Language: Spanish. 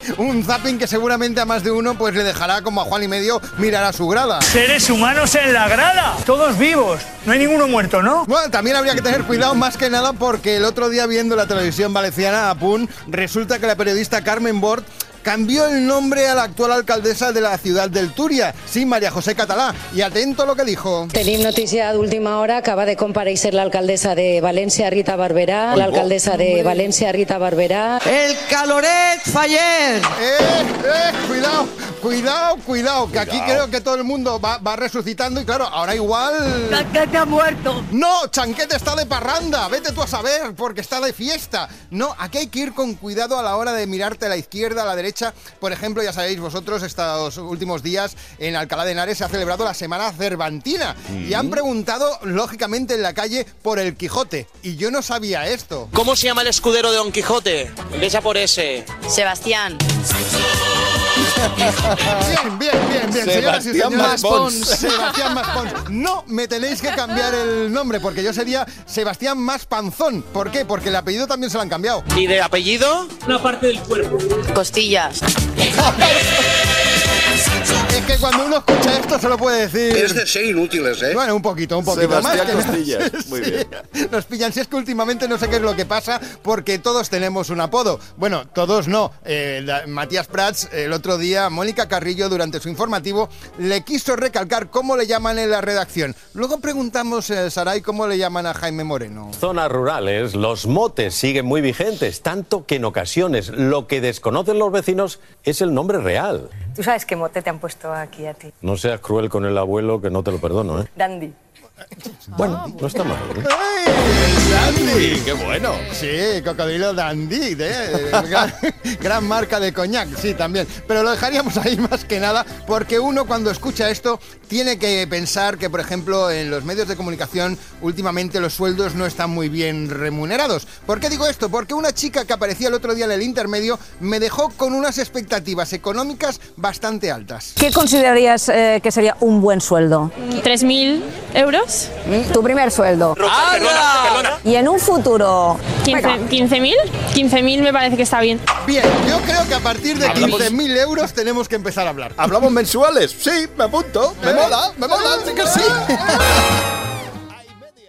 Un zapping que seguramente a más de uno pues le dejará como a Juan y medio mirar a su grada. Seres humanos en la grada, todos vivos, no hay ninguno muerto, ¿no? Bueno, también habría que tener cuidado más que nada porque el otro día viendo la televisión valenciana, a Punt, resulta que la periodista Carmen Bort cambió el nombre a la actual alcaldesa de la ciudad del Túria, sí, María José Català, y atento a lo que dijo. Tenim notícia d'última hora, acaba de comparèixer l'alcaldessa de València, Rita Barberà, l'alcaldessa de València, Rita Barberà. El caloret Faller. Cuidado, que aquí creo que todo el mundo va resucitando y claro, ahora igual... Chanquete ha muerto. No, Chanquete está de parranda, vete tú a saber, porque está de fiesta. No, aquí hay que ir con cuidado a la hora de mirarte a la izquierda, a la derecha. Por ejemplo, ya sabéis vosotros, estos últimos días en Alcalá de Henares se ha celebrado la Semana Cervantina y han preguntado, lógicamente, en la calle por el Quijote. Y yo no sabía esto. ¿Cómo se llama el escudero de Don Quijote? Empieza por ese. Sebastián. Bien. Sebastián Maspons. Sebastián Maspons. No me tenéis que cambiar el nombre, porque yo sería Sebastián Maspanzón. ¿Por qué? Porque el apellido también se lo han cambiado. ¿Y de apellido? Una parte del cuerpo. Costillas. Es que cuando uno escucha esto se lo puede decir. Es de ser inútiles, ¿eh? Bueno, un poquito Sebastián más. Que Costillas. Muy sí, bien. Nos pillan. Si es que últimamente no sé qué es lo que pasa, porque todos tenemos un apodo. Bueno, todos no. Matías Prats, el otro día, Mónica Carrillo, durante su informativo, le quiso recalcar cómo le llaman en la redacción. Luego preguntamos, Saray, cómo le llaman a Jaime Moreno. Zonas rurales, los motes siguen muy vigentes, tanto que en ocasiones lo que desconocen los vecinos es el nombre real. ¿Tú sabes qué mote te han puesto aquí a ti? No seas cruel con el abuelo, que no te lo perdono, ¿eh? Dandy. Bueno, no está mal, ¿eh? ¡Ey, Dandy! ¡Qué bueno! Sí, Cocodrilo Dandy, gran marca de coñac, sí, también. Pero lo dejaríamos ahí más que nada porque uno cuando escucha esto tiene que pensar que, por ejemplo, en los medios de comunicación últimamente los sueldos no están muy bien remunerados. ¿Por qué digo esto? Porque una chica que aparecía el otro día en el intermedio me dejó con unas expectativas económicas bastante altas. ¿Qué considerarías que sería un buen sueldo? 3.000 euros. Tu primer sueldo. Perdona. Y en un futuro... 15.000. 15.000 me parece que está bien. Bien, yo creo que a partir de 15.000 euros tenemos que empezar a hablar. ¿Hablamos mensuales? Sí, me apunto. Me mola, sí que sí.